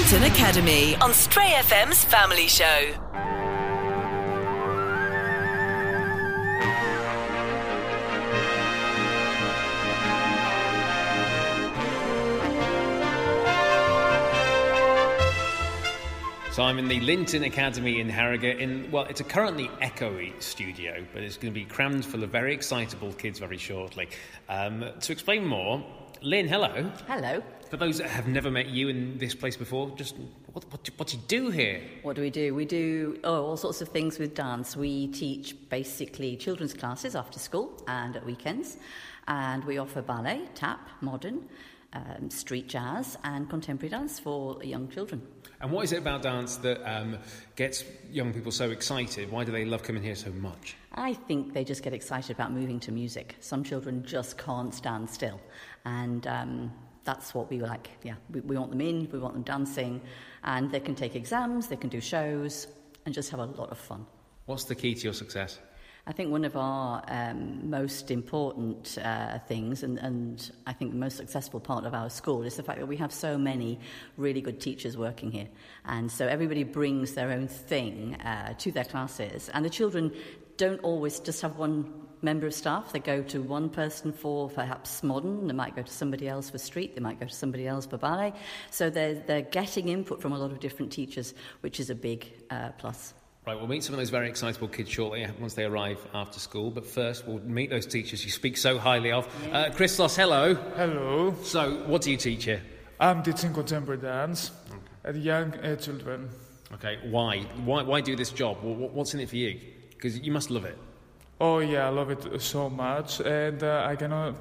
Linton Academy on Stray FM's Family Show. So I'm in the Linton Academy in Harrogate it's a currently echoey studio, but it's going to be crammed full of very excitable kids very shortly. To explain more, Lynn, hello. Hello. For those that have never met you in this place before, just what do you do here? What do? We do all sorts of things with dance. We teach basically children's classes after school and at weekends, and we offer ballet, tap, modern, street jazz and contemporary dance for young children. And what is it about dance that gets young people so excited? Why do they love coming here so much? I think they just get excited about moving to music. Some children just can't stand still. And that's what we like. Yeah, we want them in, we want them dancing. And they can take exams, they can do shows, and just have a lot of fun. What's the key to your success? I think one of our most important things, and I think the most successful part of our school, is the fact that we have so many really good teachers working here. And so everybody brings their own thing to their classes. And the children don't always just have one member of staff. They go to one person for perhaps modern, they might go to somebody else for street, they might go to somebody else for ballet. So they're getting input from a lot of different teachers, which is a big plus. Right, we'll meet some of those very excitable kids shortly once they arrive after school. But first, we'll meet those teachers you speak so highly of. Christos, hello. Hello. So, what do you teach here? I'm teaching contemporary dance at young children. Okay, why? Why do this job? What's in it for you? Because you must love it. Oh, yeah, I love it so much. And I cannot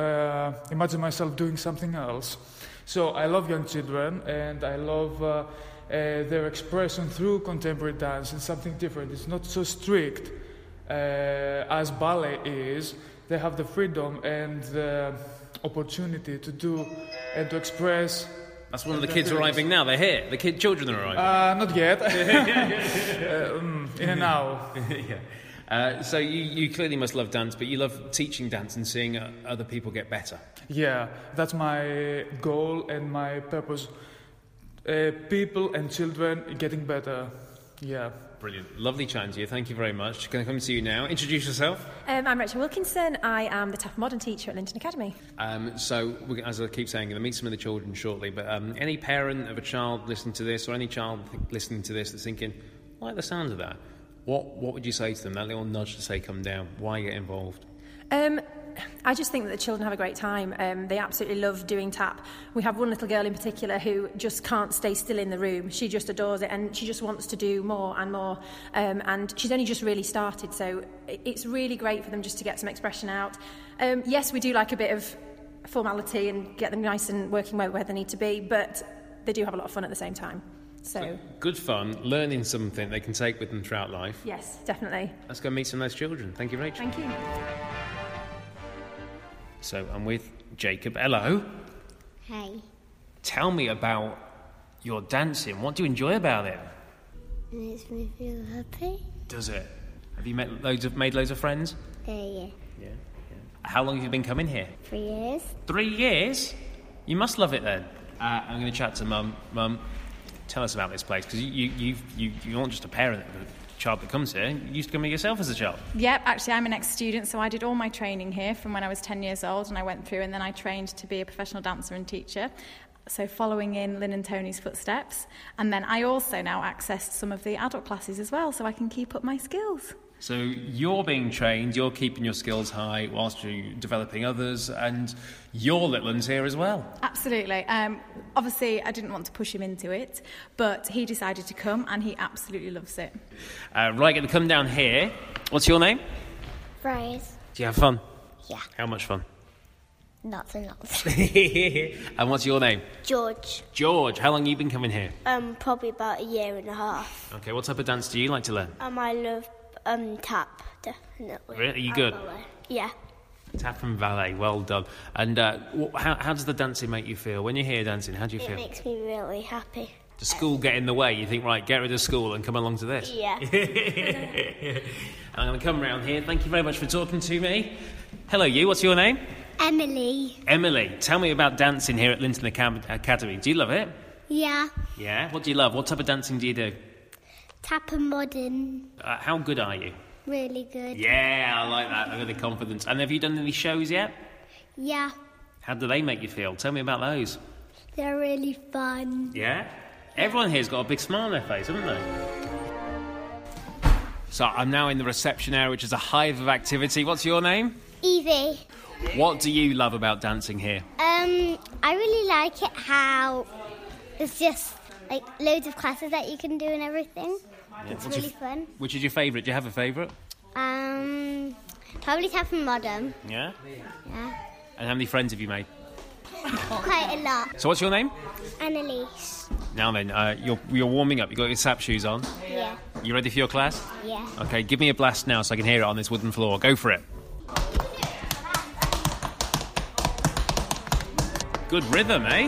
imagine myself doing something else. So, I love young children, and I love their expression through contemporary dance. It's something different. It's not so strict as ballet is. They have the freedom and the opportunity to do and to express. That's one of the kids arriving now. They're here. The children are arriving. Not yet. In an hour. Yeah. So you clearly must love dance, but you love teaching dance and seeing other people get better. Yeah, that's my goal and my purpose. People and children getting better. Yeah. Brilliant. Lovely chatting to you. Thank you very much. Can I come to you now? Introduce yourself. I'm Rachel Wilkinson. I am the TAF Modern teacher at Linton Academy. So, as I keep saying, I'm going to meet some of the children shortly, but any parent of a child listening to this, or any child listening to this that's thinking, I like the sound of that, what would you say to them? That little nudge to say, come down. Why get involved? I just think that the children have a great time. They absolutely love doing tap. We have one little girl in particular who just can't stay still in the room. She just adores it and she just wants to do more and more. And she's only just really started, so it's really great for them just to get some expression out. Yes, we do like a bit of formality and get them nice and working where they need to be, but they do have a lot of fun at the same time. So good fun, learning something they can take with them throughout life. Yes, definitely. Let's go meet some of those children. Thank you, Rachel. Thank you. So I'm with Jacob. Hello. Hey. Tell me about your dancing. What do you enjoy about it? It makes me feel happy. Does it? Have you made loads of friends? Yeah. Yeah. How long have you been coming here? 3 years. 3 years? You must love it then. I'm going to chat to Mum. Mum, tell us about this place, because you aren't just a parent of a child that comes here. You used to come here yourself as a child. Yep, actually I'm an ex-student, so I did all my training here from when I was 10 years old, and I went through and then I trained to be a professional dancer and teacher. So following in Lynn and Tony's footsteps. And then I also now access some of the adult classes as well, so I can keep up my skills. So you're being trained, you're keeping your skills high whilst you're developing others, and your little one's here as well. Absolutely. Obviously, I didn't want to push him into it, but he decided to come, and he absolutely loves it. Right, going to come down here. What's your name? Rose. Do you have fun? Yeah. How much fun? Lots and lots. And what's your name? George. George. How long have you been coming here? Probably about 1.5 years. Okay, what type of dance do you like to learn? I love tap, definitely. Really? Are you good? Yeah. Tap and ballet, well done. And how does the dancing make you feel? When you're here dancing, how do you feel? It makes me really happy. Does school get in the way? You think, right, get rid of school and come along to this? Yeah. I'm going to come round here. Thank you very much for talking to me. Hello, you. What's your name? Emily. Emily. Tell me about dancing here at Linton Academy. Do you love it? Yeah. Yeah? What do you love? What type of dancing do you do? Tap and modern. How good are you? Really good. Yeah, I like that. I got the confidence. And have you done any shows yet? Yeah, How do they make you feel? Tell me about those. they're really fun. Yeah? Everyone here's got a big smile on their face, haven't they? So I'm now in the reception area, which is a hive of activity. What's your name? Evie. What do you love about dancing here? I really like it how there's just like loads of classes that you can do and everything. It's What's really your- fun. Which is your favourite? Do you have a favourite? Probably Tap and modern. Yeah? Yeah, And how many friends have you made? quite a lot. So what's your name? Annalise. Now then, you're warming up. You've got your SAP shoes on. Yeah, You ready for your class? yeah. Okay, give me a blast now so I can hear it on this wooden floor. Go for it. Good rhythm, eh?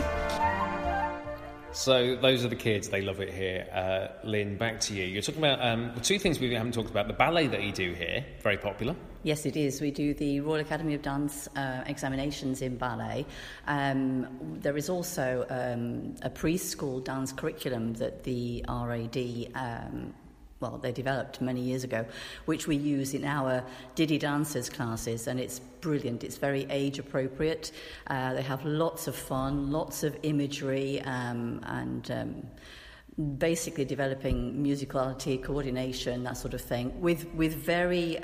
So those are the kids. They love it here. Lynn, back to you. You're talking about the two things we haven't talked about. The ballet that you do here, very popular. Yes, it is. We do the Royal Academy of Dance examinations in ballet. There is also a preschool dance curriculum that the RAD they developed many years ago, which we use in our Diddy Dancers classes, and it's brilliant. It's very age appropriate. They have lots of fun, lots of imagery, and basically developing musicality, coordination, that sort of thing, with very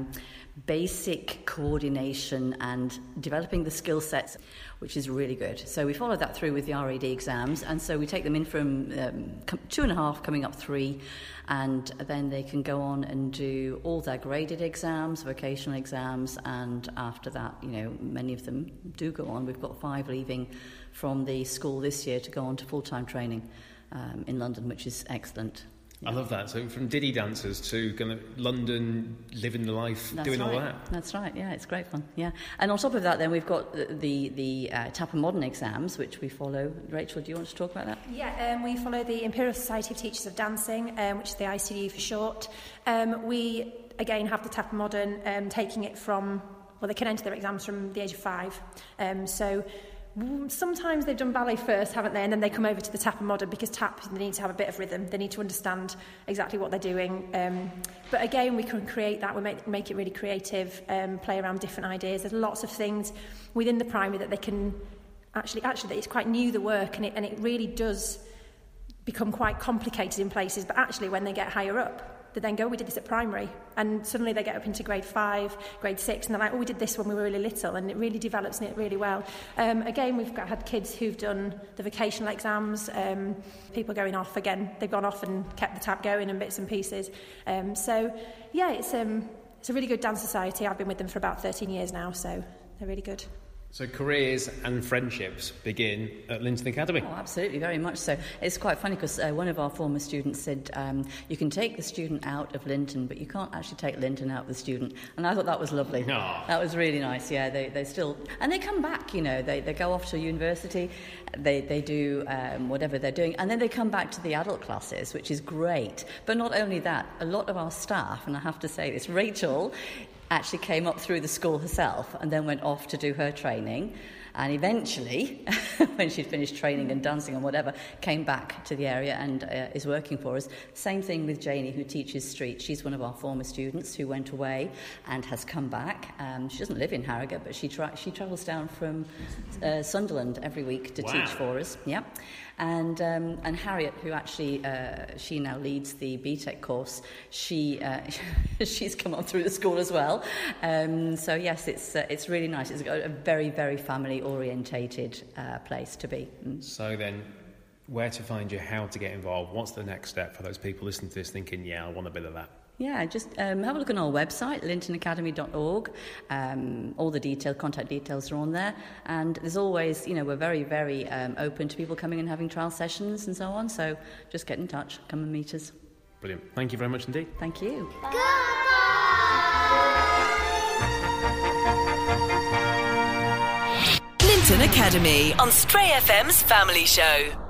basic coordination and developing the skill sets, which is really good. So we follow that through with the RAD exams, and so we take them in from 2.5 coming up 3, and then they can go on and do all their graded exams, vocational exams, and after that, many of them do go on. We've got 5 leaving from the school this year to go on to full-time training in London, which is excellent. I love that. So from Diddy dancers to kind of London, living the life, doing all that. That's right. Yeah, it's great fun. Yeah, and on top of that, then we've got the Tap and Modern exams, which we follow. Rachel, do you want to talk about that? Yeah, we follow the Imperial Society of Teachers of Dancing, which is the ICDU for short. We, again, have the Tap and Modern, taking it from, they can enter their exams from the age of 5. So sometimes they've done ballet first, haven't they? And then they come over to the Tap and Modern, because tap, they need to have a bit of rhythm. They need to understand exactly what they're doing. But again, we can create that. We make it really creative, play around different ideas. There's lots of things within the primary that they can actually it's quite new, the work, and it really does become quite complicated in places. But actually, when they get higher up, they then go, we did this at primary, and suddenly they get up into grade 5, grade 6, and they're like, we did this when we were really little, and it really develops it really well. Again, we've had kids who've done the vocational exams, people going off again, they've gone off and kept the tap going and bits and pieces. It's a really good dance society. I've been with them for about 13 years now, so they're really good. So careers and friendships begin at Linton Academy. Oh, absolutely, very much so. It's quite funny because one of our former students said, you can take the student out of Linton, but you can't actually take Linton out of the student. And I thought that was lovely. Aww. That was really nice, yeah. They still... And they come back, they go off to university, they do whatever they're doing, and then they come back to the adult classes, which is great. But not only that, a lot of our staff, and I have to say this, Rachel actually came up through the school herself and then went off to do her training, and eventually, when she'd finished training and dancing and whatever, came back to the area and is working for us. Same thing with Janie, who teaches street. She's one of our former students who went away and has come back. She doesn't live in Harrogate, but she travels down from Sunderland every week to teach for us. Yeah. And Harriet, who actually she now leads the BTEC course, she's come up through the school as well. So yes, it's really nice. It's a very, very family orientated place to be. So then, where to find you, how to get involved, what's the next step for those people listening to this thinking, yeah, I want a bit of that? Yeah, just have a look on our website, lintonacademy.org. All the contact details are on there. And there's always, we're very, very open to people coming and having trial sessions and so on. So just get in touch, come and meet us. Brilliant. Thank you very much indeed. Thank you. Linton Academy on Stray FM's Family Show.